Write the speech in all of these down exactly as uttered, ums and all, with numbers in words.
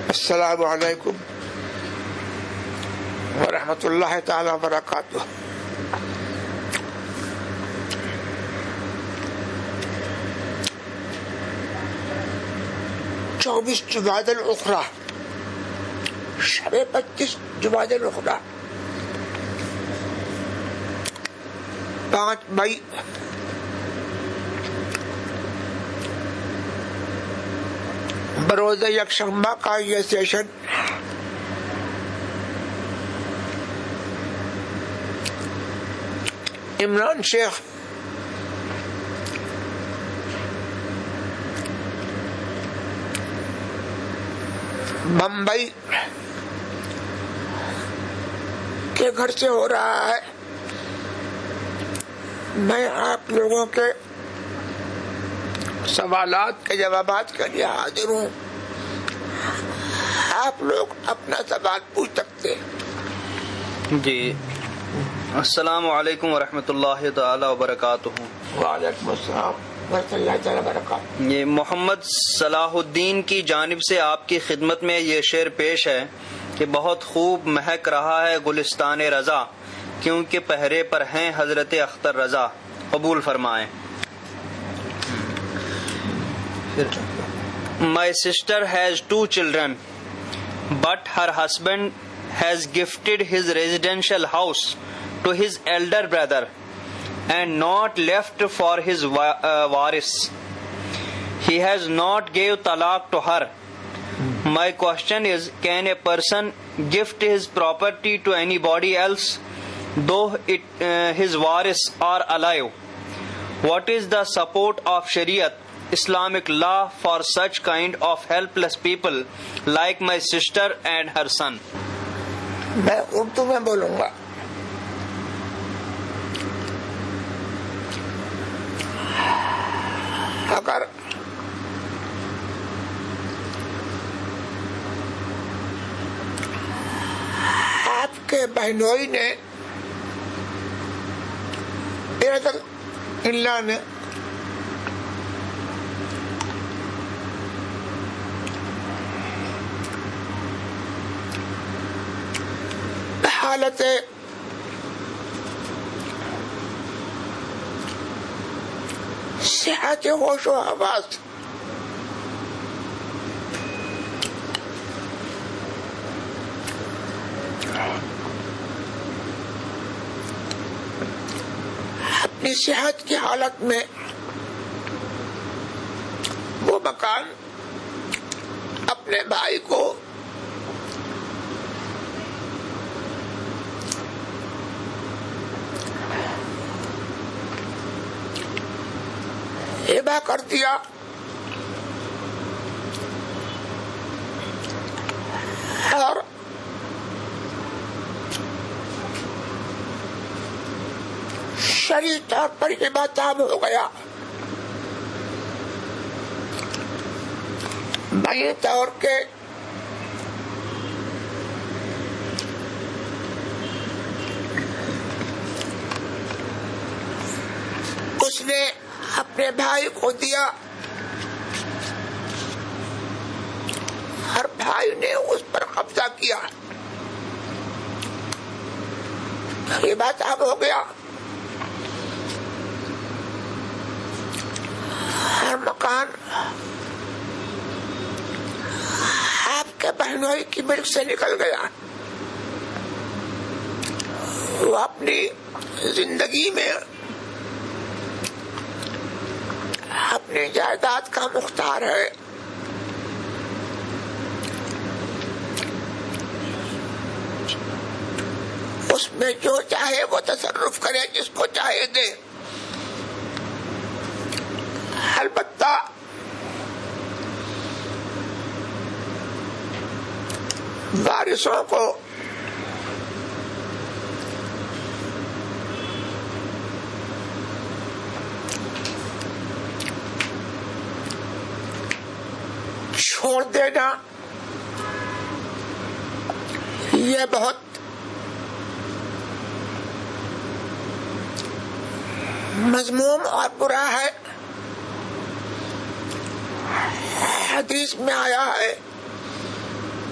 السلام علیکم ورحمۃ اللہ تعالی وبرکاتہ. چوبیس جمادی الاخری، شب پچیس جمادی الاخری، پانچ مئی بروز یکشنبہ کا یہ سیشن عمران شیخ بمبئی کے گھر سے ہو رہا ہے. میں آپ لوگوں کے سوالات کے جوابات کے لیے حاضر ہوں. آپ لوگ اپنا سوال پوچھ سکتے ہیں. جی السلام علیکم ورحمۃ اللہ تعالی وبرکاتہ. وعلیکم السلام ورحمۃ اللہ تعالی وبرکاتہ. یہ محمد صلاح الدین کی جانب سے آپ کی خدمت میں یہ شعر پیش ہے کہ بہت خوب مہک رہا ہے گلستان رضا، کیونکہ پہرے پر ہیں حضرت اختر رضا. قبول فرمائیں. My sister has two children, but her husband has gifted his residential house to his elder brother and not left for his waris. He has not gave talaq to her. My question is, can a person gift his property to anybody else though it, uh, his waris are alive? What is the support of Shariat, Islamic law, for such kind of helpless people like my sister and her son? میں اردو میں بولوں گا. اگر آپ کے بہنوئی نے اللہ نے حالت صحت ہوش و حواس اپنی صحت کی حالت میں وہ مکان اپنے بھائی کو ہبہ کر دیا اور شرعی طور پر ہبہ تام ہو گیا. بھائی طور کے اس نے اپنے بھائی کو دیا اور بھائی نے اس پر قبضہ کیا. یہ بات اب ہو گیا. ہر مکان آپ کے بہنوئی کی ملک سے نکل گیا. وہ اپنی زندگی میں اپنی جائیداد کا مختار ہے. اس میں جو چاہے وہ تصرف کرے، جس کو چاہے دے. البتہ وارثوں کو چھوڑ دینا یہ بہت مذموم اور برا ہے. حدیث میں آیا ہے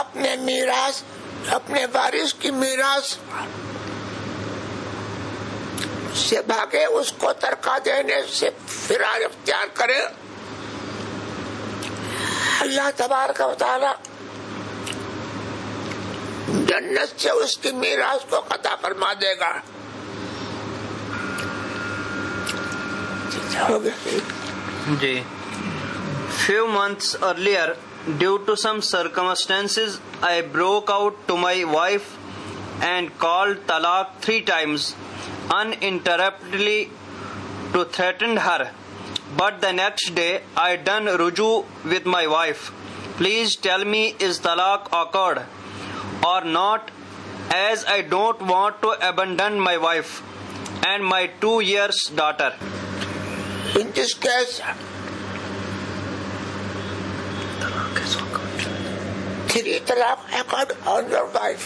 अपने मीरास, अपने वारिस की मीरास से भागे, उसको तरका देने से फिरार इख्तियार करे, अल्लाह तबारक व तआला जन्नत से उसकी मीरास को कता फरमा देगा। जी। Few months earlier, due to some circumstances, I broke out to my wife and called talaq three times uninterruptedly to threaten her. But the next day, I done ruju with my wife. Please tell me, is talaq occurred or not, as I don't want to abandon my wife and my two years daughter. In this case, three talaq occurred on your wife.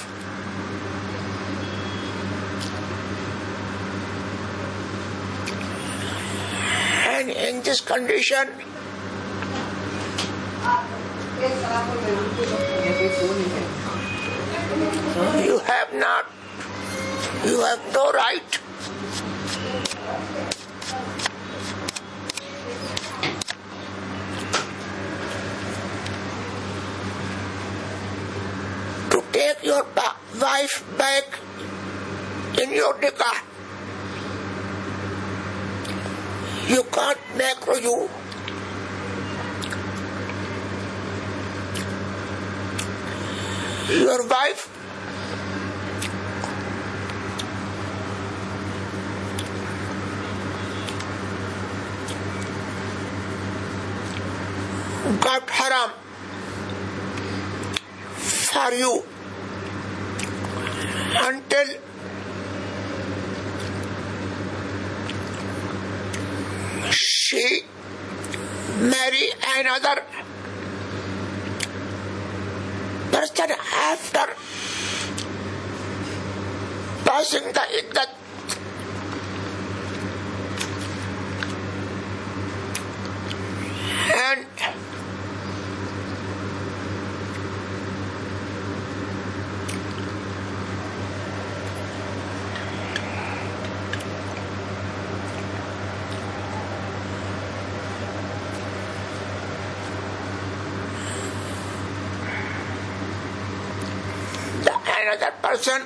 And in this condition, you have not, you have no right to take your ba- wife back in your nikah. You can't make ruju. Your wife got haram for you until she marry another person after passing the iddat. And another person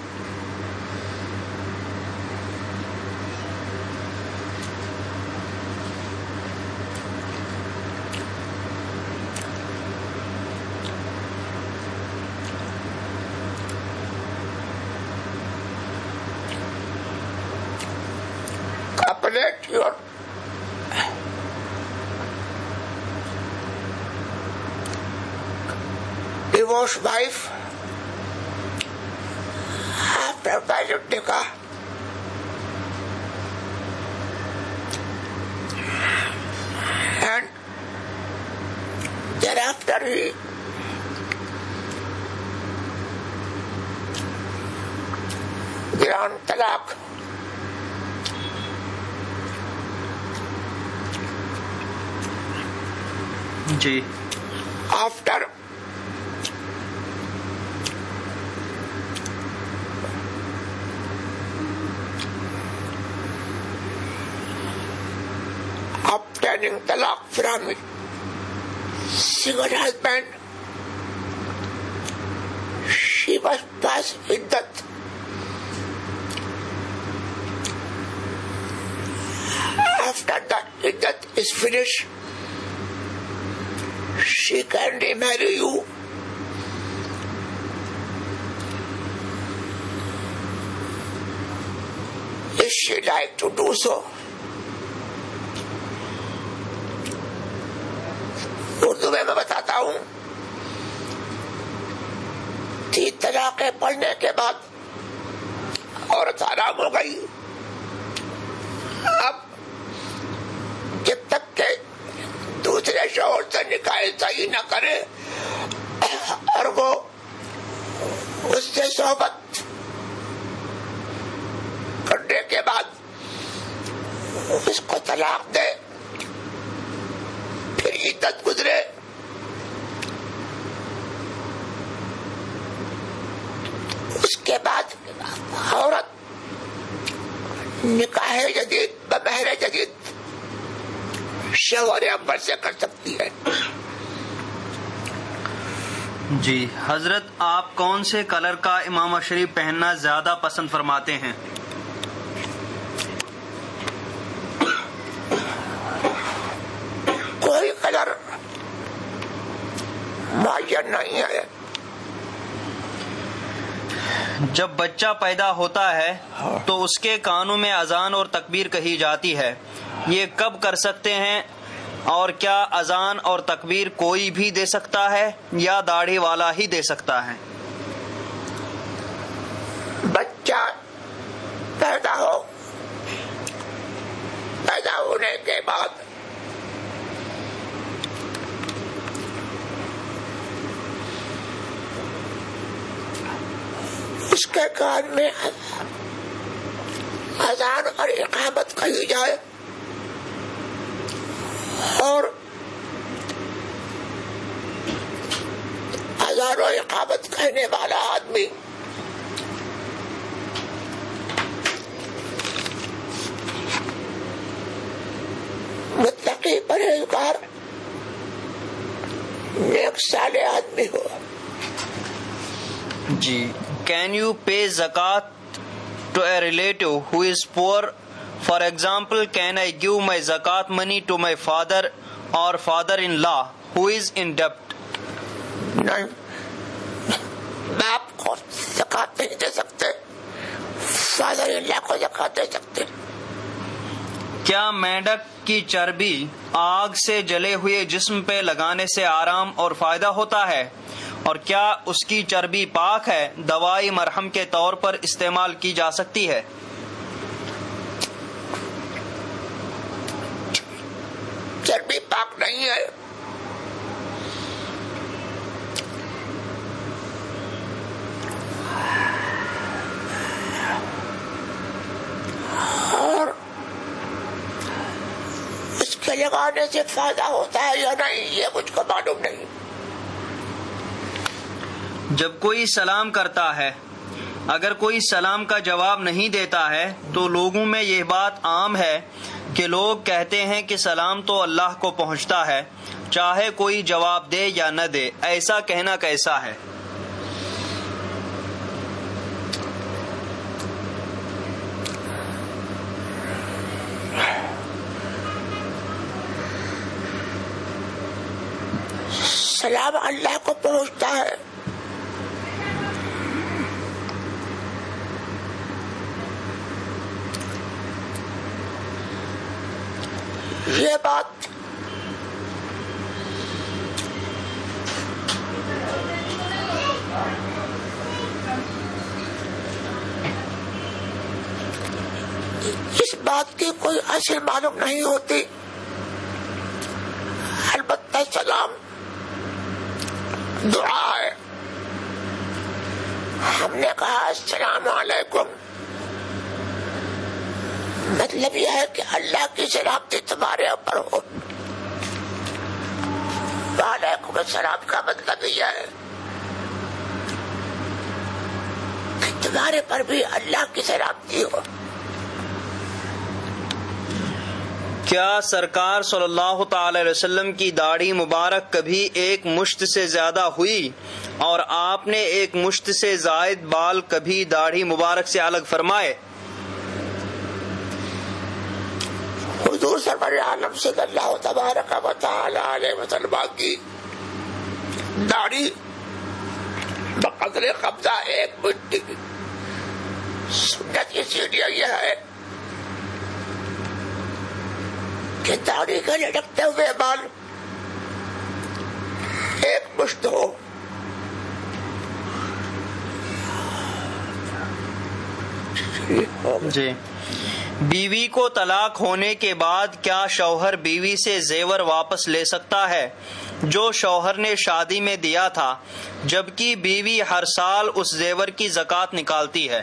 copulate your divorced wife after valid nikah, and thereafter he grant talaq. Ji. After obtaining talaq from single husband, she must pass iddat. After that iddat is finished, she can remarry you. If she like to do so. Urdu में मैं बताता हूँ, तीन तलाक़ें पढ़ने के बाद औरत आराम हो गई। अब जब तक के दूसरे शौहर से निकाह सही न करे और वो उससे सोहबत करने के बाद उसको तलाक दे, फिर इद्दत गुजरे, کے بعد عورت نکاح جدید بمہر جدید شوہر اول سے کر سکتی ہے. جی حضرت، آپ کون سے کلر کا امامہ شریف پہننا زیادہ پسند فرماتے ہیں؟ کوئی کلر معین نہیں ہے. جب بچہ پیدا ہوتا ہے تو اس کے کانوں میں اذان اور تکبیر کہی جاتی ہے، یہ کب کر سکتے ہیں؟ اور کیا اذان اور تکبیر کوئی بھی دے سکتا ہے یا داڑھی والا ہی دے سکتا ہے؟ بچہ پیدا ہو پیدا ہونے کے بعد اس کے کان میں اذان اور اقامت کہی جائے اور اذان و اقامت کہنے والا آدمی متقی پرہیزگار نیک صالح آدمی ہو. جی Can you pay zakat to a relative who is poor? For example, can I give my zakat money to my father or father-in-law who is in debt? نہیں، باپ کو زکات نہیں دے سکتے، فادر اللہ کو زکات دے سکتے. کیا مینڈک کی چربی آگ سے جلے ہوئے جسم پہ لگانے سے آرام اور فائدہ ہوتا ہے؟ اور کیا اس کی چربی پاک ہے، دوائی مرہم کے طور پر استعمال کی جا سکتی ہے؟ چربی پاک نہیں ہے. اور اس کے لگانے سے فائدہ ہوتا ہے یا نہیں یہ مجھ کو معلوم نہیں. جب کوئی سلام کرتا ہے، اگر کوئی سلام کا جواب نہیں دیتا ہے تو لوگوں میں یہ بات عام ہے کہ لوگ کہتے ہیں کہ سلام تو اللہ کو پہنچتا ہے چاہے کوئی جواب دے یا نہ دے. ایسا کہنا کیسا ہے؟ سلام اللہ کو پہنچتا ہے. یہ بات اس بات کی کوئی اصل معلوم نہیں ہوتی. البتہ سلام دعا ہے. ہم نے کہا السلام علیکم، مطلب یہ ہے کہ اللہ کی سلامتی تمہارے اوپر ہو. وعلیکم السلام کا مطلب یہ ہے کہ تمہارے پر بھی اللہ کی سلامتی ہو. کیا سرکار صلی اللہ تعالی علیہ وسلم کی داڑھی مبارک کبھی ایک مشت سے زیادہ ہوئی اور آپ نے ایک مشت سے زائد بال کبھی داڑھی مبارک سے الگ فرمائے؟ حضور سرور عالم صلی اللہ تبارک و تعالی علیہ وسلم کی داڑھی بقدر قبضہ ایک مٹھ کی. سنت اسی لیے یہ ہے کہ داڑھی کے لٹکتے ہوئے بال ایک مشت ہو. جی بیوی کو طلاق ہونے کے بعد کیا شوہر بیوی سے زیور واپس لے سکتا ہے جو شوہر نے شادی میں دیا تھا، جبکہ بیوی ہر سال اس زیور کی زکات نکالتی ہے؟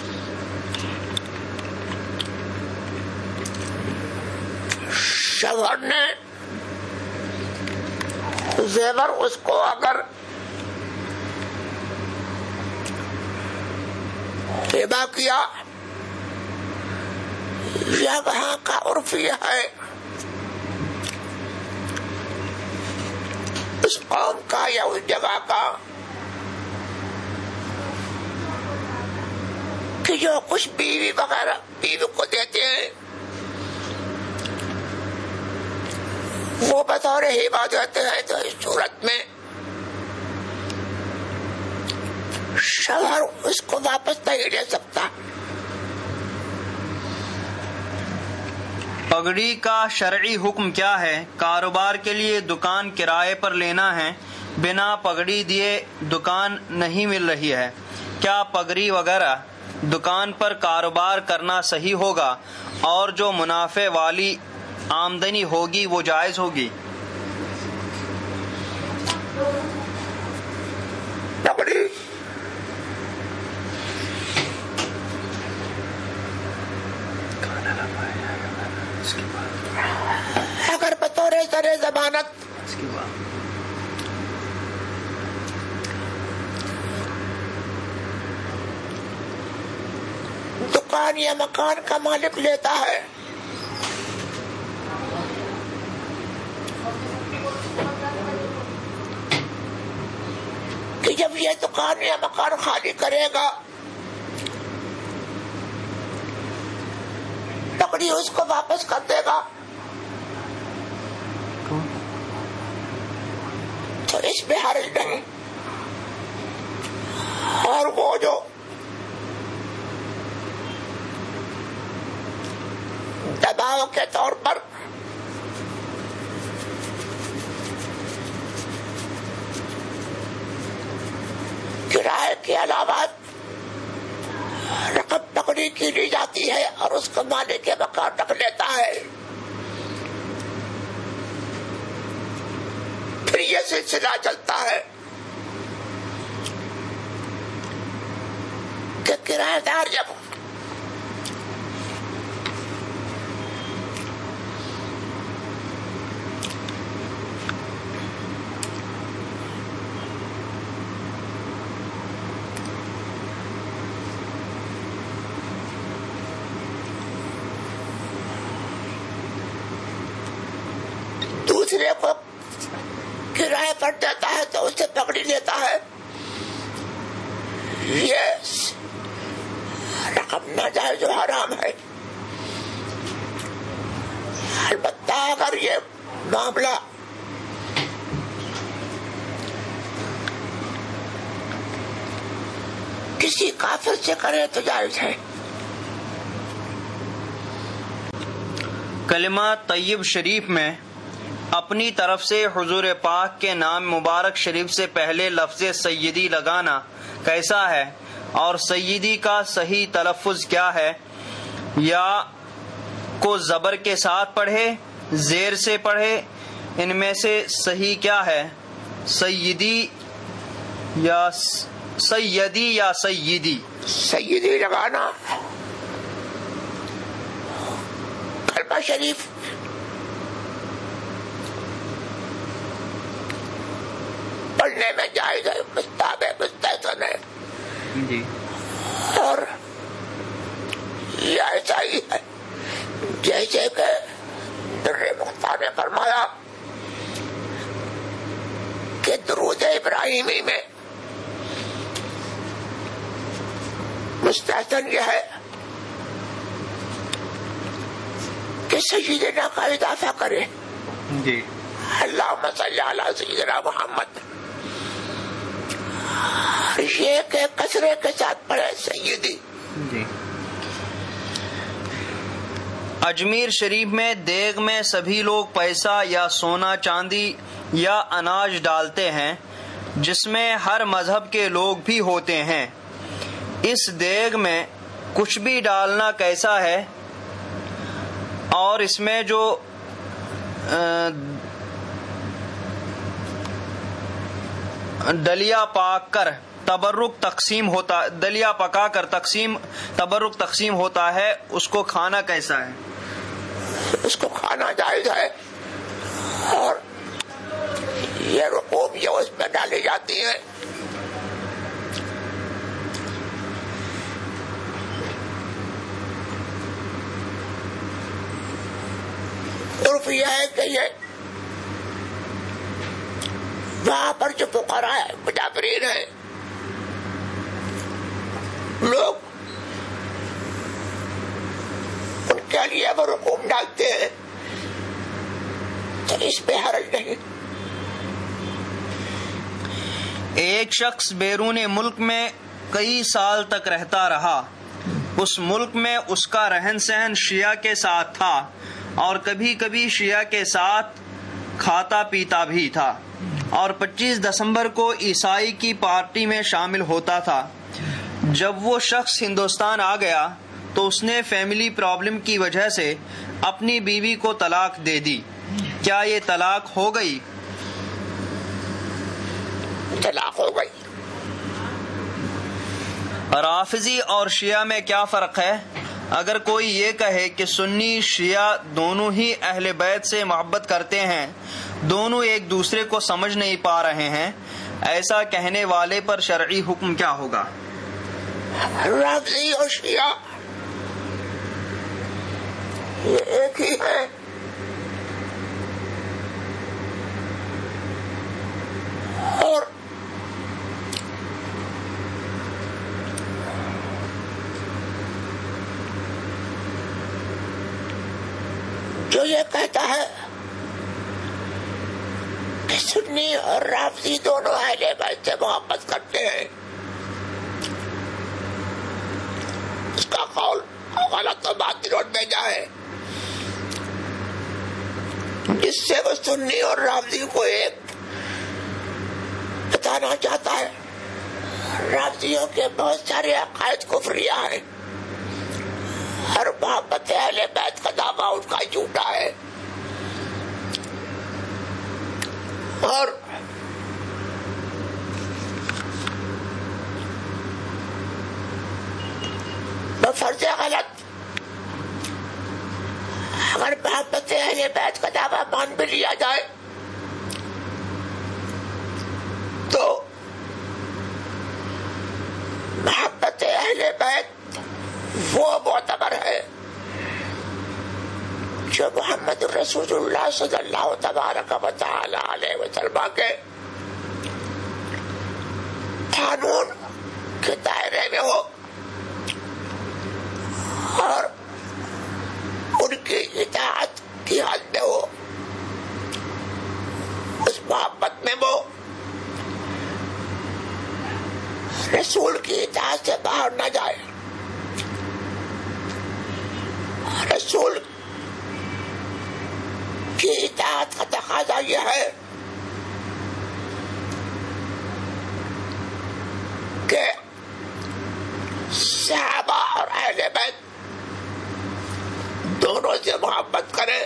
شوہر نے زیور اس کو اگر ربا کیا، یہ وہاں کا عرف یہ ہے، اس قوم کا یا اس جگہ کا، کہ جو کچھ بیوی وغیرہ بیوی کو دیتے ہیں وہ بطور ہبہ دیتے ہیں، تو اس صورت میں شوہر اس کو واپس نہیں لے سکتا۔ پگڑی کا شرعی حکم کیا ہے؟ کاروبار کے لیے دکان کرائے پر لینا ہے، بنا پگڑی دیے دکان نہیں مل رہی ہے، کیا پگڑی وغیرہ دکان پر کاروبار کرنا صحیح ہوگا؟ اور جو منافع والی آمدنی ہوگی وہ جائز ہوگی؟ پگڑی اگر بطور سر ضمانت دکان یا مکان کا مالک لیتا ہے کہ جب یہ دکان یا مکان خالی کرے گا پگڑی اس کو واپس کر دے گا، تو اس میں حرج نہیں۔ اور وہ جو دباؤ کے طور پر کرائے کے علاوہ رقم پکڑی کی لی جاتی ہے اور اس کو مالک کے مکان رکھ لیتا ہے، پھر یہ سلسلہ چلتا ہے کہ کرایہ دار جب دوسرے کو کرایہ پر دیتا ہے تو اس سے پکڑی لیتا ہے، یہ رقم ناجائز جو حرام ہے۔ البتہ اگر یہ معاملہ کسی کافر سے کرے تو جائز ہے۔ کلمہ طیب شریف میں اپنی طرف سے حضور پاک کے نام مبارک شریف سے پہلے لفظ سیدی لگانا کیسا ہے؟ اور سیدی کا صحیح تلفظ کیا ہے؟ یا کو زبر کے ساتھ پڑھے، زیر سے پڑھے؟ ان میں سے صحیح کیا ہے؟ سیدی یا سیدی یا سیدی؟ سیدی لگانا کلمہ شریف پڑھنے میں جائز ہے، مستحب ہے، مستحسن ہے، جی۔ اور یہ ایسا ہی ہے جیسے کہ در مختار نے فرمایا کہ درود ابراہیمی میں مستحسن یہ ہے کہ سیدنا کا اضافہ کرے، جی۔ اللہم صلی علی سیدنا محمد، یہ کہ کسرے کے ساتھ پڑھے سیدی۔ جی۔ اجمیر شریف میں دیگ میں سبھی لوگ پیسہ یا سونا چاندی یا اناج ڈالتے ہیں، جس میں ہر مذہب کے لوگ بھی ہوتے ہیں، اس دیگ میں کچھ بھی ڈالنا کیسا ہے؟ اور اس میں جو دلیا پاک کر تبرک تقسیم ہوتا دلیا پکا کر تقسیم تبرک تقسیم ہوتا ہے، اس کو کھانا کیسا ہے؟ اس کو کھانا جائز ہے، اور یہ رقوم جو اس میں ڈالی جاتی ہے یہ ہے کہ یہ وہاں پر جو فقراء ہیں، مسافرین ہیں، لوگ ان کے لیے وہ رقوم ڈالتے ہیں، تو اس میں حرج نہیں۔ ایک شخص بیرون ملک میں کئی سال تک رہتا رہا۔ اس ملک میں اس کا رہن سہن شیعہ کے ساتھ تھا اور کبھی کبھی شیعہ کے ساتھ کھاتا پیتا بھی تھا، اور پچیس دسمبر کو عیسائی کی پارٹی میں شامل ہوتا تھا۔ جب وہ شخص ہندوستان آ گیا تو اس نے فیملی پرابلم کی وجہ سے اپنی بیوی کو طلاق دے دی۔ کیا یہ طلاق ہو گئی؟ طلاق ہو گئی۔ رافضی اور شیعہ میں کیا فرق ہے؟ اگر کوئی یہ کہے کہ سنی شیعہ دونوں ہی اہل بیت سے محبت کرتے ہیں، دونوں ایک دوسرے کو سمجھ نہیں پا رہے ہیں، ایسا کہنے والے پر شرعی حکم کیا ہوگا؟ رافضی اور شیعہ یہ ایک ہی ہے، اور جو یہ کہتا ہے کہ سنی اور رافضی دونوں اہل بیت سے محبت کرتے ہیں، اس کا قول غلط و باطل اور بیجا ہے۔ جس سے وہ سنی اور رافضی کو ایک بتانا چاہتا ہے۔ رافضیوں کے بہت سارے عقائد کفریہ ہیں، ہر محبت اہل بیت کا دعویٰ ان کا جھوٹا ہے، اور بفرض غلط اگر محبت اہل بیت کا دعویٰ مان بھی لیا جائے تو محبت اہل بیت وہ معتبر ہے جو محمد رسول اللہ صلی اللہ تبارک و تعالی علیہ وسلم کے قانون کے دائرے میں ہو اور ان کی اطاعت کی حد میں ہو۔ اس محبت میں وہ رسول کی اطاعت سے باہر نہ جائے، رسول کی اطاعت کا تقاضا یہ ہے کہ صحابہ اور اہل بیت دونوں سے محبت کرے،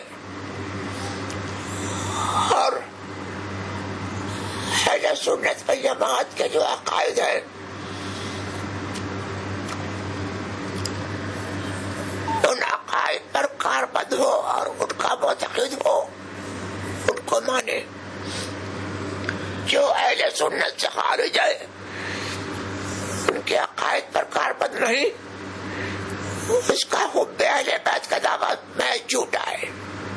اور اہل سنت و جماعت کے جو عقائد ہیں ان عقائد پر کاربند ہو اور ان کا معتقد ہو، ان کو مانے۔ جو اہل سنت سے خارج ہے، ان کے عقائد پر کاربند نہیں، اس کا حب اہل بیت کا دعویٰ میں جھوٹا ہے۔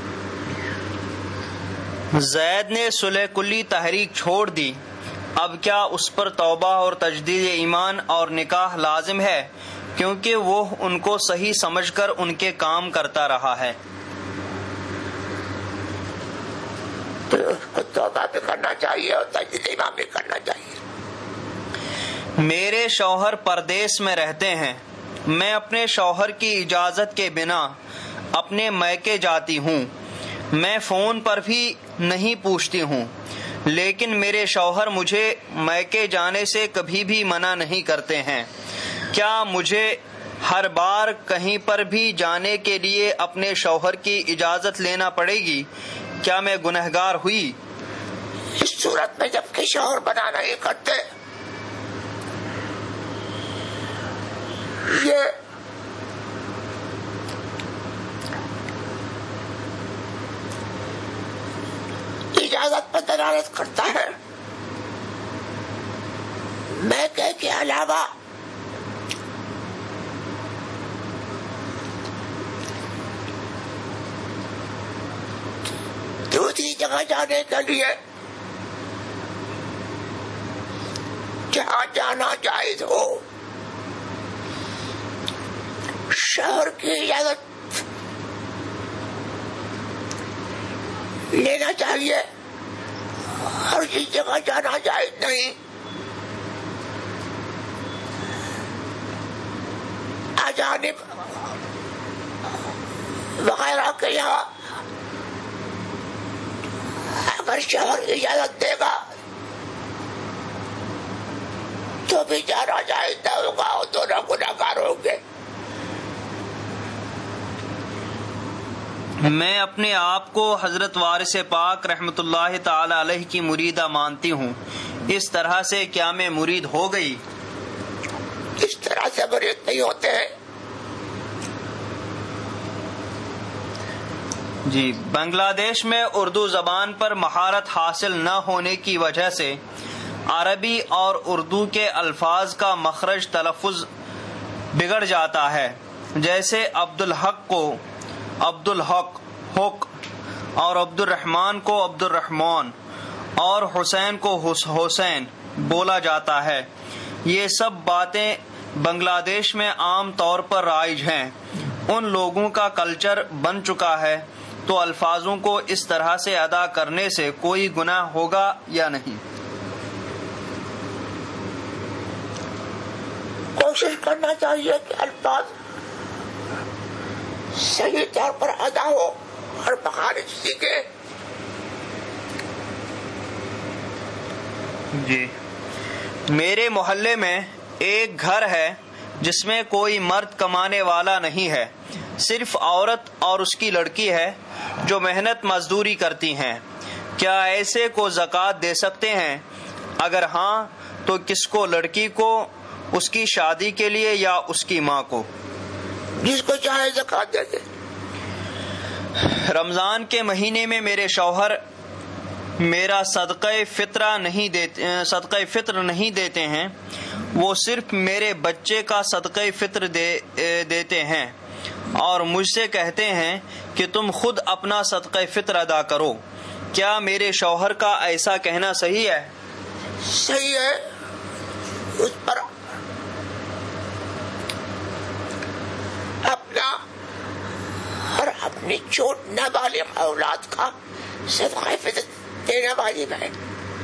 زید نے صلح کلی تحریک چھوڑ دی، اب کیا اس پر توبہ اور تجدید ایمان اور نکاح لازم ہے، کیونکہ وہ ان کو صحیح سمجھ کر ان کے کام کرتا رہا ہے؟ توبہ بھی کرنا چاہیے اور تجدید ایمان بھی کرنا چاہیے۔ میرے شوہر پردیس میں رہتے ہیں، میں اپنے شوہر کی اجازت کے بنا اپنے میکے جاتی ہوں، میں فون پر بھی نہیں پوچھتی ہوں، لیکن میرے شوہر مجھے میکے جانے سے کبھی بھی منع نہیں کرتے ہیں۔ کیا مجھے ہر بار کہیں پر بھی جانے کے لیے اپنے شوہر کی اجازت لینا پڑے گی؟ کیا میں گنہگار ہوئی؟ اس صورت میں جب کہ شوہر منع نہیں کرتے، یہ اجازت پر دلالت کرتا ہے۔ میکے کے علاوہ کسی جگہ جانے کے لیے جہاں جانا جائز ہو شوہر کی اجازت لینا چاہیے، اور جس جگہ جانا جائز نہیں اجانب وغیرہ کے یہاں اگر شوہر اجازت دے گا تو بھی جانا جائز نہ ہوگا، اور دونوں گنہگار ہوں گے۔ میں اپنے آپ کو حضرت وارث پاک رحمۃ اللہ تعالی علیہ کی مریدہ مانتی ہوں، اس طرح سے کیا میں مرید ہو گئی؟ اس طرح سے مرید نہیں ہوتے ہیں۔ جی، بنگلہ دیش میں اردو زبان پر مہارت حاصل نہ ہونے کی وجہ سے عربی اور اردو کے الفاظ کا مخرج تلفظ بگڑ جاتا ہے، جیسے عبد الحق کو عبد الحق حق اور عبد الرحمن کو عبد الرحمن اور حسین کو حسین بولا جاتا ہے۔ یہ سب باتیں بنگلہ دیش میں عام طور پر رائج ہیں۔ ان لوگوں کا کلچر بن چکا ہے، تو الفاظوں کو اس طرح سے ادا کرنے سے کوئی گناہ ہوگا یا نہیں؟ کوشش کرنا چاہیے کہ الفاظ صحیح طور پر ادا ہو اور مخارج سیکھے۔ جی، میرے محلے میں ایک گھر ہے جس میں کوئی مرد کمانے والا نہیں ہے، صرف عورت اور اس کی لڑکی ہے جو محنت مزدوری کرتی ہیں۔ کیا ایسے کو زکوٰۃ دے سکتے ہیں؟ اگر ہاں تو کس کو، لڑکی کو، اس کی شادی کے لیے، یا اس کی ماں کو؟ جس کو چاہے زکوٰۃ دے دے۔ رمضان کے مہینے میں میرے شوہر میرا صدقہ فطرہ نہیں دیتے صدقہ فطر نہیں دیتے ہیں، وہ صرف میرے بچے کا صدقہ فطر دے دیتے ہیں اور مجھ سے کہتے ہیں کہ تم خود اپنا صدقہ فطر ادا کرو۔ کیا میرے شوہر کا ایسا کہنا صحیح ہے؟ صحیح ہے، اس پر اپنا اور اپنی چھوٹ نابالغ اولاد کا صدقہ فطر دینا واجب ہے۔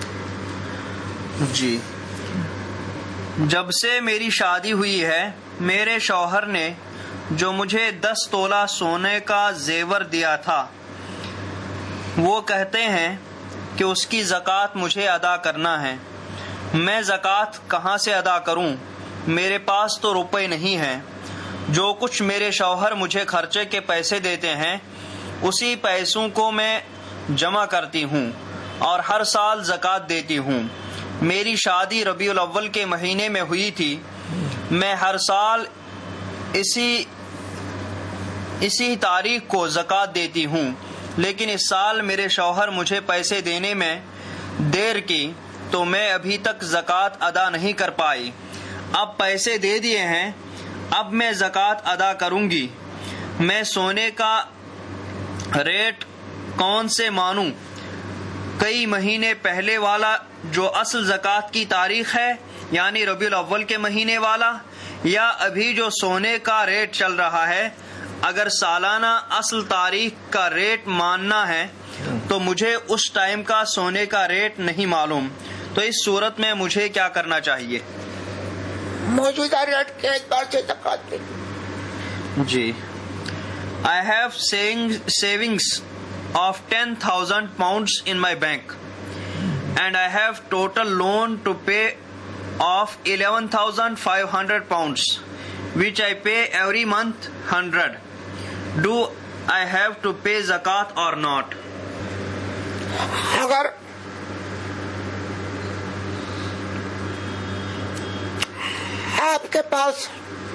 جی، جب سے میری شادی ہوئی ہے میرے شوہر نے جو مجھے دس تولہ سونے کا زیور دیا تھا، وہ کہتے ہیں کہ اس کی زکوٰۃ مجھے ادا کرنا ہے۔ میں زکوٰۃ کہاں سے ادا کروں؟ میرے پاس تو روپے نہیں ہیں۔ جو کچھ میرے شوہر مجھے خرچے کے پیسے دیتے ہیں اسی پیسوں کو میں جمع کرتی ہوں اور ہر سال زکوٰۃ دیتی ہوں۔ میری شادی ربیع الاول کے مہینے میں ہوئی تھی۔ میں ہر سال اسی اسی تاریخ کو زکوٰۃ دیتی ہوں، لیکن اس سال میرے شوہر مجھے پیسے دینے میں دیر کی تو میں ابھی تک زکوٰۃ ادا نہیں کر پائی۔ اب پیسے دے دیے ہیں، اب میں زکوٰۃ ادا کروں گی۔ میں سونے کا ریٹ کون سے مانوں؟ کئی مہینے پہلے والا جو اصل زکوٰۃ کی تاریخ ہے یعنی ربیع الاول کے مہینے والا، یا ابھی جو سونے کا ریٹ چل رہا ہے؟ اگر سالانہ اصل تاریخ کا ریٹ ماننا ہے تو مجھے اس ٹائم کا سونے کا ریٹ نہیں معلوم، تو اس صورت میں مجھے کیا کرنا چاہیے؟ موجودہ ریٹ کے اعتبار سے زکوٰۃ دیں۔ جی، I have savings of ten thousand pounds in my bank and I have total loan to pay of eleven thousand five hundred pounds which I pay every month one hundred. Do I have to pay zakat or not? اگر آپ کے پاس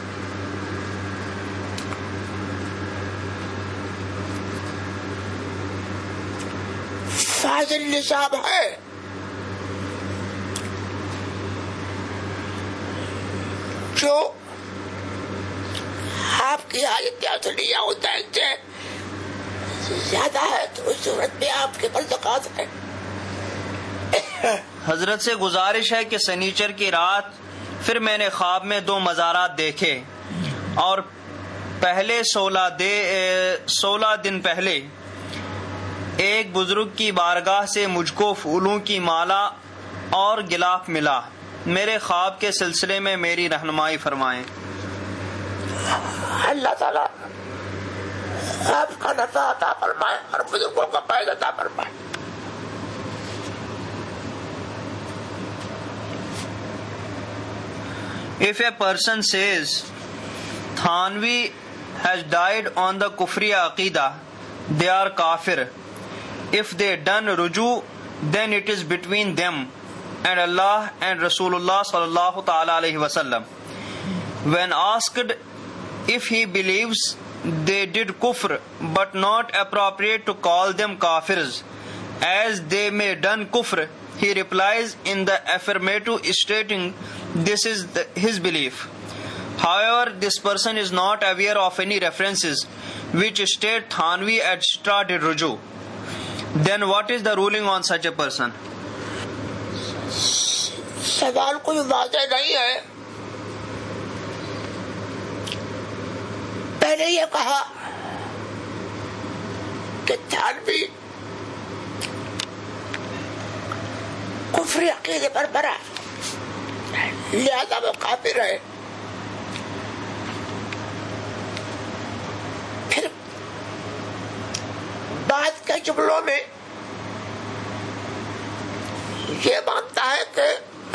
فاضل نصاب ہے جو آپ کی حاجت اصلیہ ہوتا ہے سے زیادہ ہے تو اس صورت میں آپ کے پر زکات ہے. حضرت سے گزارش ہے کہ سنیچر کی رات پھر میں نے خواب میں دو مزارات دیکھے اور پہلے سولہ دے سولہ دن پہلے ایک بزرگ کی بارگاہ سے مجھ کو پھولوں کی مالا اور غلاف ملا. میرے خواب کے سلسلے میں میری رہنمائی فرمائیں. اللہ تعالیٰ آپ کا نفع عطا فرمائے اور بزرگوں کا فیض عطا فرمائے. If a person says Thanvi has died on the Kufriya Aqidah, they are kafir. If they done ruju, then it is between them and Allah and Rasulullah sallallahu ta'ala alayhi wa sallam. When asked if he believes they did kufr but not appropriate to call them kafirs as they may done kufr, he replies in the affirmative stating this is the, his belief. However, this person is not aware of any references which state Thanvi et cetera did ruju. Then what is the ruling on such a person? سوال کوئی واضح نہیں ہے. پہلے یہ کہا کہ تھانوی کفر عقیدے پر بڑا لہذا وہ کافر ہے. پھر بعد کے جملوں میں یہ مانتا ہے کہ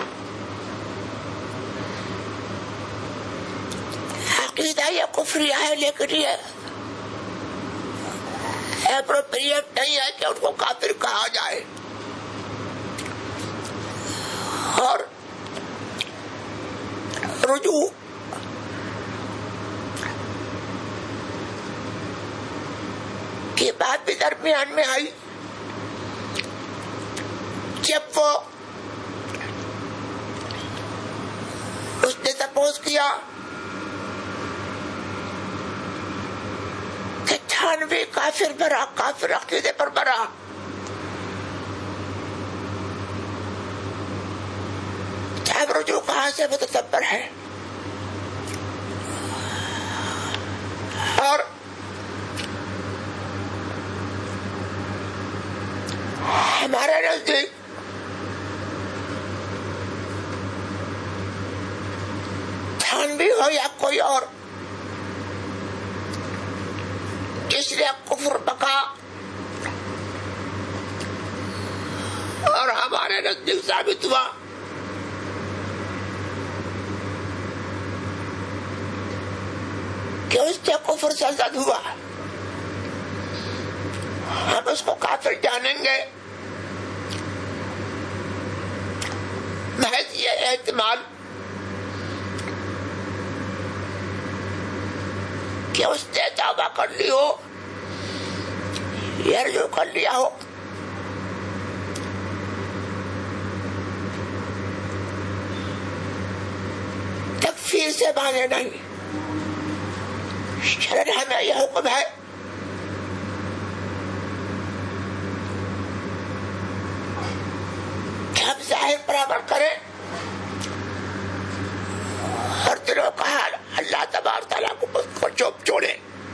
عقیدہ یہ کفریہ ہے لیکن یہ اپروپریٹ نہیں ہے کہ ان کو کافر کہا جائے. اور رجوع کی بات بھی درمیان میں آئی. جب وہ اس نے سپوز کیا کہ تھانوی کافر برا کافر عقیدے پر برا، اب رجوع کہاں سے متصور ہے؟ اور ہمارے نزدیک تھانوی ہو یا کوئی اور جس نے کفر بکا اور ہمارے نزدیک ثابت ہوا کہ اس سے کفر سرزد ہوا، ہم اس کو کافر جانیں گے. محض یہ احتمال کہ اس نے توبہ کر لی ہو یا رجوع کر لیا ہو، تکفیر سے مانے نہیں. شرع ہمیں یہ حکم ہے کہ ہم ظاہر پر عمل کریں اور دلوں کا حال اللہ تبارک تعالیٰ کو چوپ چھوڑے.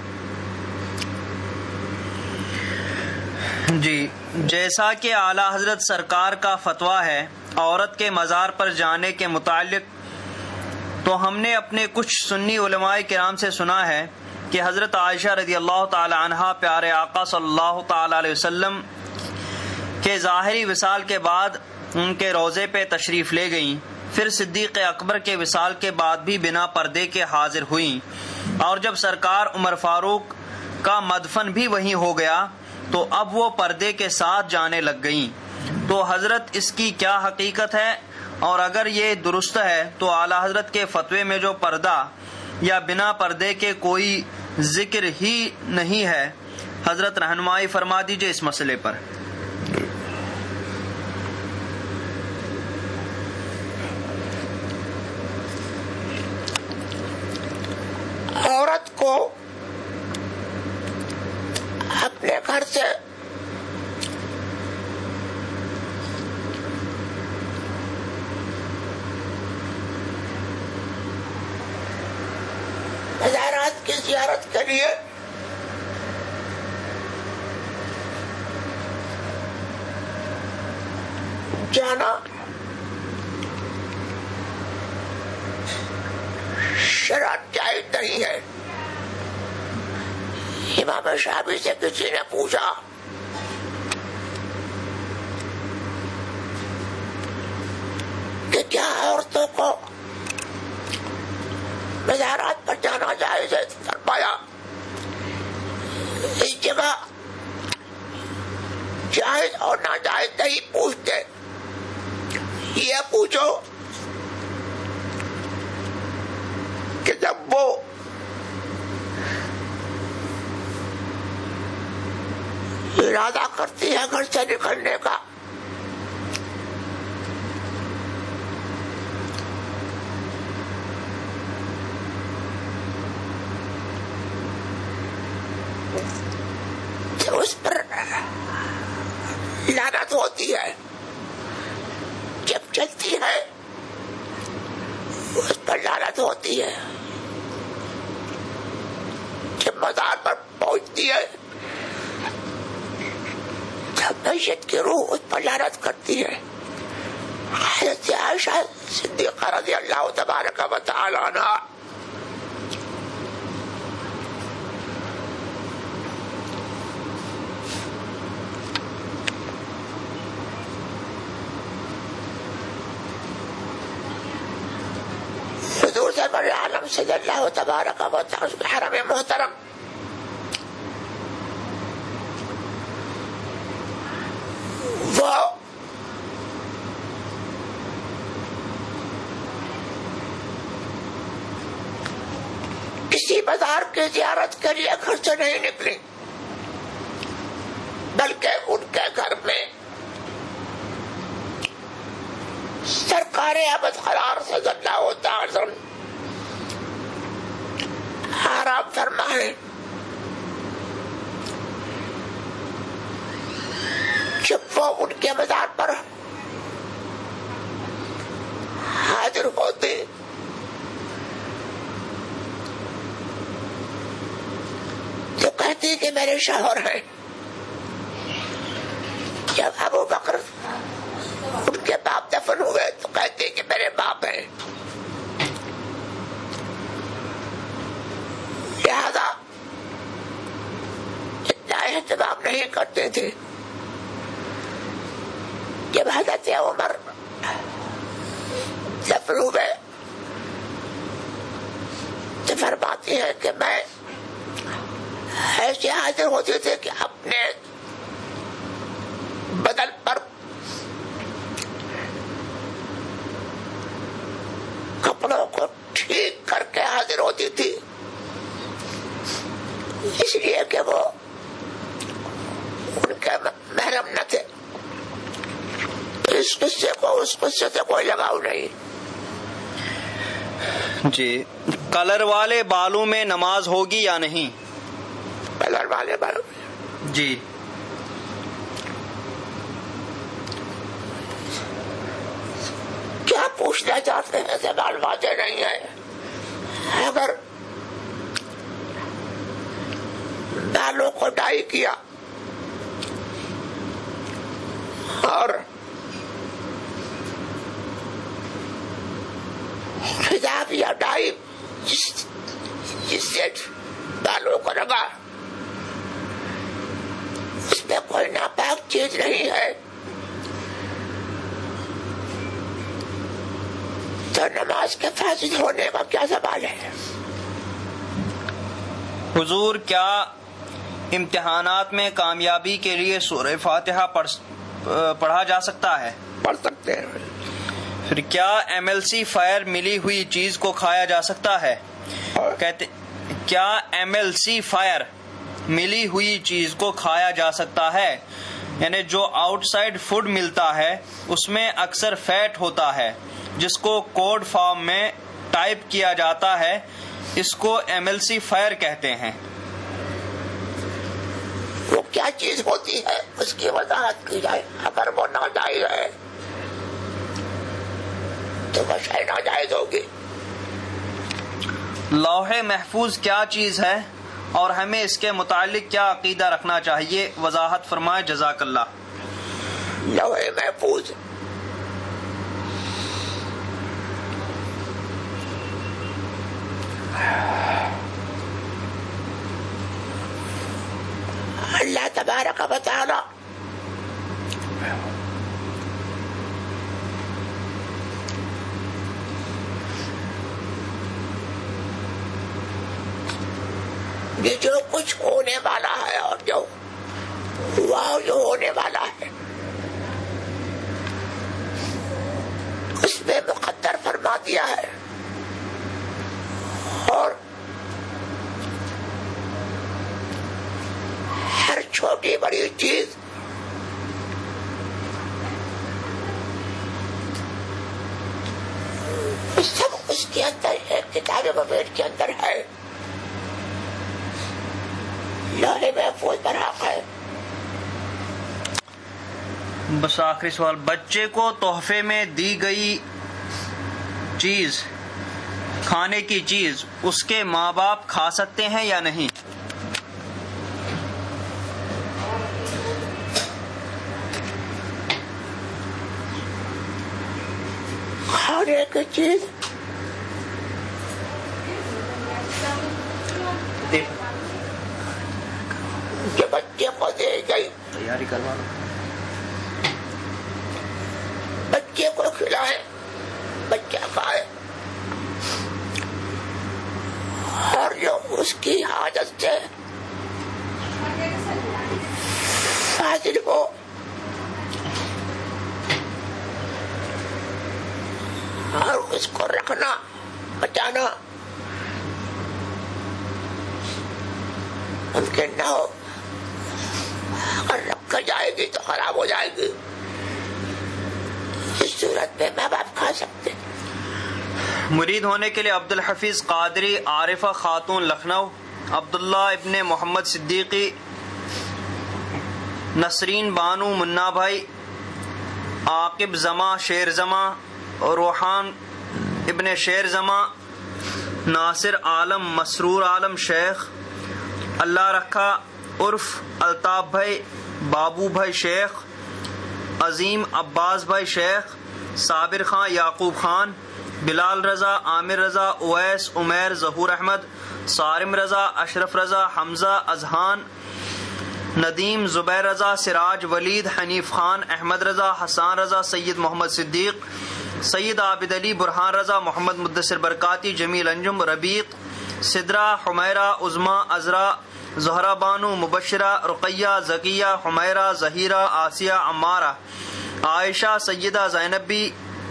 جی، جیسا کہ اعلیٰ حضرت سرکار کا فتویٰ ہے عورت کے مزار پر جانے کے متعلق، تو ہم نے اپنے کچھ سنی علماء کرام سے سنا ہے کہ حضرت عائشہ رضی اللہ تعالی عنہا پیارے آقا صلی اللہ تعالی علیہ وسلم کے ظاہری وصال کے بعد ان کے روضے پہ تشریف لے گئیں. پھر صدیق اکبر کے وصال کے بعد بھی بنا پردے کے حاضر ہوئیں، اور جب سرکار عمر فاروق کا مدفن بھی وہیں ہو گیا تو اب وہ پردے کے ساتھ جانے لگ گئیں. تو حضرت اس کی کیا حقیقت ہے؟ اور اگر یہ درست ہے تو اعلیٰ حضرت کے فتوے میں جو پردہ یا بنا پردے کے کوئی ذکر ہی نہیں ہے، حضرت رہنمائی فرما دیجئے اس مسئلے پر. عورت کو اپنے گھر سے مزارات کی زیارت کے لیے جانا شرعاً جائز نہیں ہے. امام شافعی سے کسی نے پوچھا کہ کیا عورتوں کو مزارات پر جانا جائز ہے؟ فرمایا اس جگہ جائز اور ناجائز نہیں پوچھتے، یہ پوچھو کہ جب وہ ارادہ کرتی ہے گھر سے نکلنے کا تو اس پر لعنت ہوتی ہے، جب چلتی ہے اس پر لعنت ہوتی ہے، جب مزار پر پہنچتی ہے جب میت کی روح اس پر لعنت کرتی ہے. حضرت عائشہ صدیقہ رضی اللہ تبارک و تعالی عنہا حضور سرور عالم صلی اللہ تبارک و تعالی حرم محترم وہ کسی بازار کی زیارت کے لیے گھر سے نہیں نکلی، بلکہ ان کے گھر میں سرکار ابد قرار صلی اللہ تعالی وسلم آرام فرما ہے. جب وہ ان کے مزار پر حاضر ہوتے تو کہتی کہ میرے شوہر ہیں. جب ابو بکر ان کے باپ دفن ہوئے تو کہتے کہ میرے باپ ہیں. لہذا اتنا اہتمام نہیں کرتے تھے. جب حضرت عمر دفن ہوئے تو فرماتی ہے کہ میں ایسے حاضر ہوتے تھے کہ اپنے بدن پر کپڑوں کو ٹھیک کر کے حاضر ہوتی تھی، اس لیے کہ وہ ان کے محرم نہ تھے. اس قصے کو اس قصے سے کوئی لگاؤ نہیں. جی، کلر والے بالوں میں نماز ہوگی یا نہیں؟ کلر والے بالوں میں جی کیا پوچھنا چاہتے ہیں؟ سوال واضح نہیں ہے. اگر بالوں کو ڈائی کیا اور خضاب یا ڈائی جس, جس سے بالوں کو لگا اس میں کوئی ناپاک چیز نہیں ہے تو نماز کے فاسد ہونے کا کیا سوال ہے؟ حضور، کیا امتحانات میں کامیابی کے لیے سورہ فاتحہ پڑھا جا سکتا ہے؟ پڑھ سکتے ہیں. پھر کیا ایم ایل سی فائر ملی ہوئی چیز کو کھایا جا سکتا ہے؟ کہتے کیا ایم ایل سی فائر ملی ہوئی چیز کو کھایا جا سکتا ہے؟ یعنی جو آؤٹ سائڈ فوڈ ملتا ہے اس میں اکثر فیٹ ہوتا ہے جس کو کوڈ فارم میں ٹائپ کیا جاتا ہے، اس کو ایم ایل سی فائر کہتے ہیں. وہ کیا چیز ہوتی ہے اس کی وضاحت کی جائے. اگر وہ ناجائز ہے تو وہ شے ناجائز ہوگی. لوح محفوظ کیا چیز ہے اور ہمیں اس کے متعلق کیا عقیدہ رکھنا چاہیے؟ وضاحت فرمائے جزاک اللہ. لوح محفوظ اللہ تبارک و تعالی یہ جو کچھ ہونے والا ہے اور جو ہوا جو ہونے والا ہے اس میں مقدر فرما دیا ہے. اور ہر چھوٹی بڑی چیز سب اس کے اندر ہے، کتاب مبین کے اندر ہے. لوح محفوظ برحق ہے. بس آخری سوال، بچے کو تحفے میں دی گئی چیز، کھانے کی چیز، اس کے ماں باپ کھا سکتے ہیں یا نہیں؟ کھانے کی چیز جو بچے کو دے گئی، تیاری کروا لو، بچے کو کھلائے، بچہ کھائے، اور جو اس کی حاجت سے حاصل ہو اور اس کو رکھنا بچانا ممکن نہ ہو. اگر رکھ جائے گی تو خراب ہو جائے گی. اس صورت میں ماں باپ کھا سکتے. مرید ہونے کے لیے عبد الحفیظ قادری، عارفہ خاتون لکھنؤ، عبداللہ ابن محمد صدیقی، نسرین بانو منا بھائی، عاقب زماں شیر زماں، روحان ابن شیر زماں، ناصر عالم، مسرور عالم شیخ، اللہ رکھا عرف الطاف بھائی، بابو بھائی شیخ، عظیم عباس بھائی شیخ، صابر خان، یعقوب خان، بلال رضا، عامر رضا، اویس، عمیر، ظہور احمد، صارم رضا، اشرف رضا، حمزہ، اذہان، ندیم، زبیر رضا، سراج، ولید، حنیف خان، احمد رضا، حسان رضا، سید محمد صدیق، سید عابد علی، برہان رضا، محمد مدثر برکاتی، جمیل انجم، ربیق، سدرہ، حمیرہ، عظما، عذرا، زہرا بانو، مبشرہ، رقیہ، زکیہ، حمیرہ، ظہیرہ، آسیہ، عمارہ، عائشہ، سیدہ زینبی،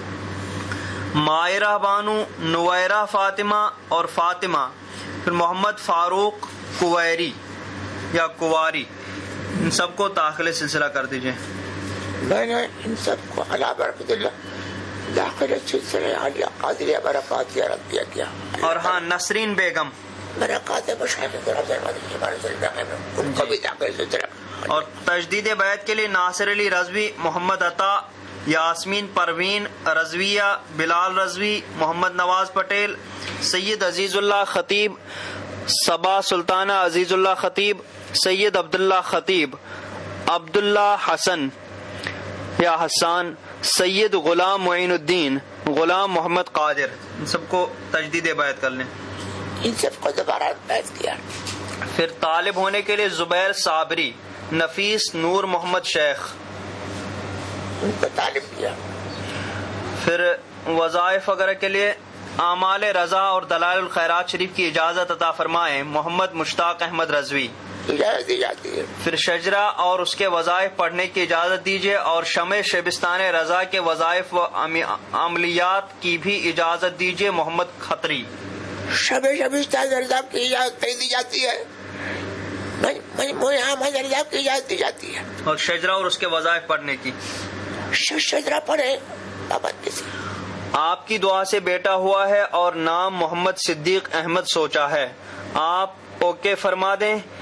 مائرہ بانو، نویرہ، فاطمہ اور فاطمہ، پھر محمد فاروق کویری یا کواری. ان سب کو داخل سلسلہ کر دیجئے. میں نے ان سب کو علی برکت اللہ داخل سلسلہ عالیہ قادریہ برکاتیہ رکھ دیا گیا. اور ہاں نسرین بیگم برکات مشاہد ان کو بھی داخل سلسلہ. اور تجدید بیعت کے لیے ناصر علی رضوی، محمد عطا، یاسمین پروین رضویہ، بلال رضوی، محمد نواز پٹیل، سید عزیز اللہ خطیب، صبا سلطانہ عزیز اللہ خطیب، سید عبداللہ خطیب، عبداللہ حسن یا حسان، سید غلام معین الدین، غلام محمد قادر. ان سب کو تجدید بیعت کر لیں. ان سب کو دوبارہ بیعت کیا. پھر طالب ہونے کے لیے زبیر صابری، نفیس نور محمد شیخ، ان کو طالب کیا. پھر وظائف وغیرہ کے لیے اعمال رضا اور دلائل الخیرات شریف کی اجازت عطا فرمائیں، محمد مشتاق احمد رضوی. اجازت دی جاتی ہے. پھر شجرہ اور اس کے وظائف پڑھنے کی اجازت دیجیے، اور شمع شبستان رضا کے وظائف و عملیات کی بھی اجازت دیجیے، محمد خطری. شمع شبستان رضا کی اجازت نہیں دی جاتی ہے، مجموعہ احمد رضا کی اجازت دی جاتی ہے. اور شجرہ اور اس کے وظائف پڑھنے کی شجرہ پڑھے. کسی آپ کی دعا سے بیٹا ہوا ہے اور نام محمد صدیق احمد سوچا ہے، آپ اوکے فرما دیں.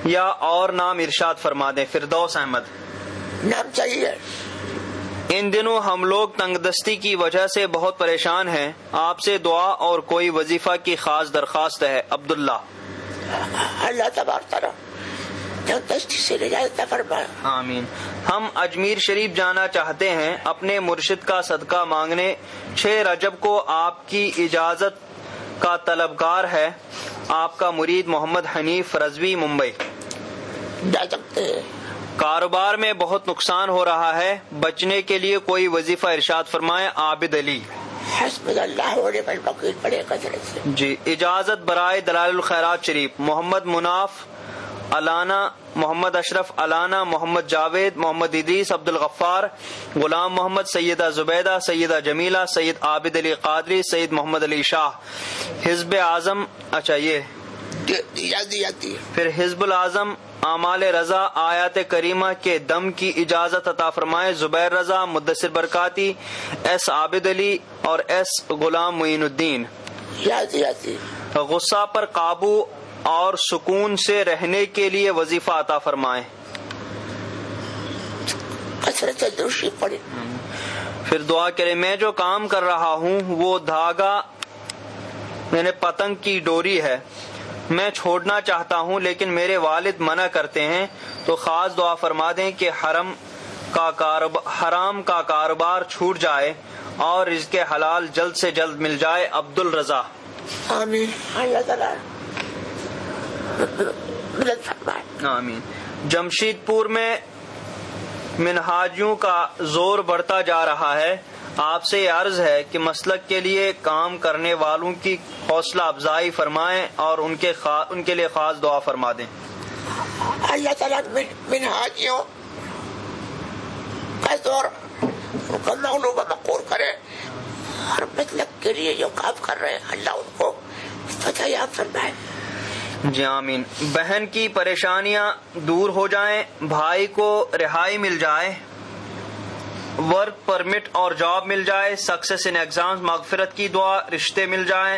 یا اور نام ارشاد فرما دیں. فردوس احمد. نام چاہیے. ان دنوں ہم لوگ تنگ دستی کی وجہ سے بہت پریشان ہیں. آپ سے دعا اور کوئی وظیفہ کی خاص درخواست ہے. عبداللہ. اللہ تبارک تعالیٰ تنگ دستی سے نجات فرمائے. آمین. ہم اجمیر شریف جانا چاہتے ہیں اپنے مرشد کا صدقہ مانگنے. چھ رجب کو آپ کی اجازت کا طلبگار ہے. آپ کا مرید محمد حنیف رضوی ممبئی. جا سکتے ہیں. کاروبار میں بہت نقصان ہو رہا ہے, بچنے کے لیے کوئی وظیفہ ارشاد فرمائے. عابد علی. حسبنا اللہ و نعم الوکیل پڑھے کثرت سے. جی. اجازت برائے دلائل الخیرات شریف. محمد مناف علانہ, محمد اشرف علانہ, محمد جاوید, محمد ادریس, عبد الغفار, غلام محمد, سیدہ زبیدہ, سیدہ جمیلہ, سید عابد علی قادری, سید محمد علی شاہ. حزب اعظم. اچھا یہ پھر حزب العظم اعمال رضا آیات کریمہ کے دم کی اجازت عطا فرمائے. زبیر رضا, مدثر برکاتی, ایس عابد علی اور ایس غلام معین الدین. غصہ پر قابو اور سکون سے رہنے کے لیے وظیفہ عطا فرمائے. پھر دعا کرے. میں جو کام کر رہا ہوں وہ دھاگا یعنی پتنگ کی ڈوری ہے, میں چھوڑنا چاہتا ہوں لیکن میرے والد منع کرتے ہیں, تو خاص دعا فرما دیں کہ حرم کا کاروبار حرام کا کاروبار چھوٹ جائے اور رزق حلال جلد سے جلد مل جائے. عبد الرضا. آمین. آمین. جمشید پور میں منہاجیوں کا زور بڑھتا جا رہا ہے. آپ سے یہ عرض ہے کہ مسلک کے لیے کام کرنے والوں کی حوصلہ افزائی فرمائیں اور ان کے خا... ان کے لیے خاص دعا فرما دیں. اللہ تعالیٰ منہاجیوں کا زور مغلوب مقور کرے اور مسلک کے لیے جو کام کر رہے ہیں اللہ ان کو فتح یاب فرمائے. جی آمین. بہن کی پریشانیاں دور ہو جائیں, بھائی کو رہائی مل جائے, ورک پرمٹ اور جاب مل جائے, سکسیس ان ایگزامز, مغفرت کی دعا, رشتے مل جائیں,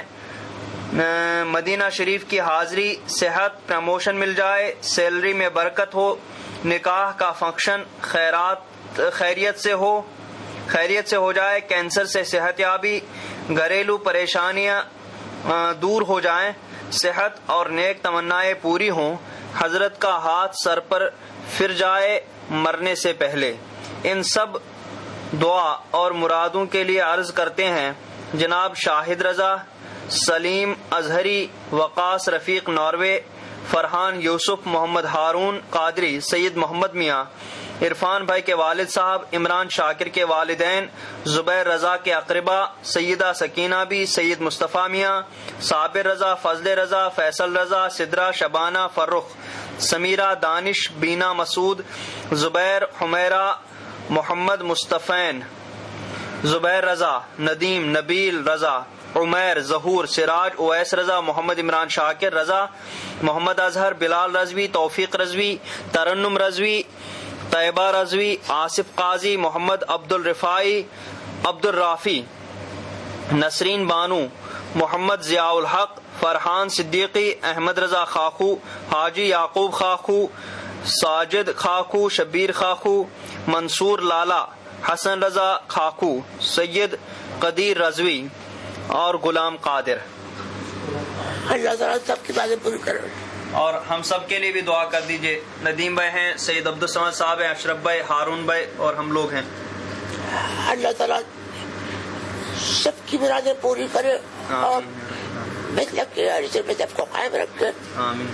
مدینہ شریف کی حاضری, صحت, پروموشن مل جائے, سیلری میں برکت ہو, نکاح کا فنکشن خیرات خیریت سے ہو خیریت سے ہو جائے, کینسر سے صحت یابی, گھریلو پریشانیاں دور ہو جائیں, صحت اور نیک تمنائیں پوری ہوں, حضرت کا ہاتھ سر پر پھر جائے مرنے سے پہلے. ان سب دعا اور مرادوں کے لیے عرض کرتے ہیں جناب شاہد رضا, سلیم اظہری, وقاص رفیق ناروے, فرحان یوسف, محمد ہارون قادری, سید محمد میاں, عرفان بھائی کے والد صاحب, عمران شاکر کے والدین, زبیر رضا کے اقربا, سیدہ سکینہ بھی, سید مصطفیٰ میاں, صابر رضا, فضل رضا, فیصل رضا, سدرا, شبانہ, فرخ, سمیرہ, دانش, بینا مسعود, زبیر, حمیرہ, محمد مصطفین, زبیر رضا, ندیم, نبیل رضا, عمیر, ظہور, سراج, اویس رضا, محمد عمران شاکر رضا, محمد اظہر, بلال رضوی, توفیق رضوی, ترنم رضوی, طیبہ رضوی, آصف قاضی, محمد عبد الرفائی, عبد الرافی, نسرین بانو, محمد ضیاء الحق, فرحان صدیقی, احمد رضا خاخو, حاجی یعقوب خاخو, ساجد خاخو, شبیر خاخو, منصور لالا, حسن رضا خاخو, سید قدیر رضوی اور غلام قادر. اللہ تعالیٰ سب کی باتیں پوری کرے. اور ہم سب کے لیے بھی دعا کر دیجئے. ندیم بھائی ہیں, سید عبدالصمد صاحب ہیں, اشرف بھائی, ہارون بھائی اور ہم لوگ ہیں. اللہ تعالیٰ سب کی مرادیں پوری کرے اور مثل کے عرصے میں سب کو قائم رکھے. آمین.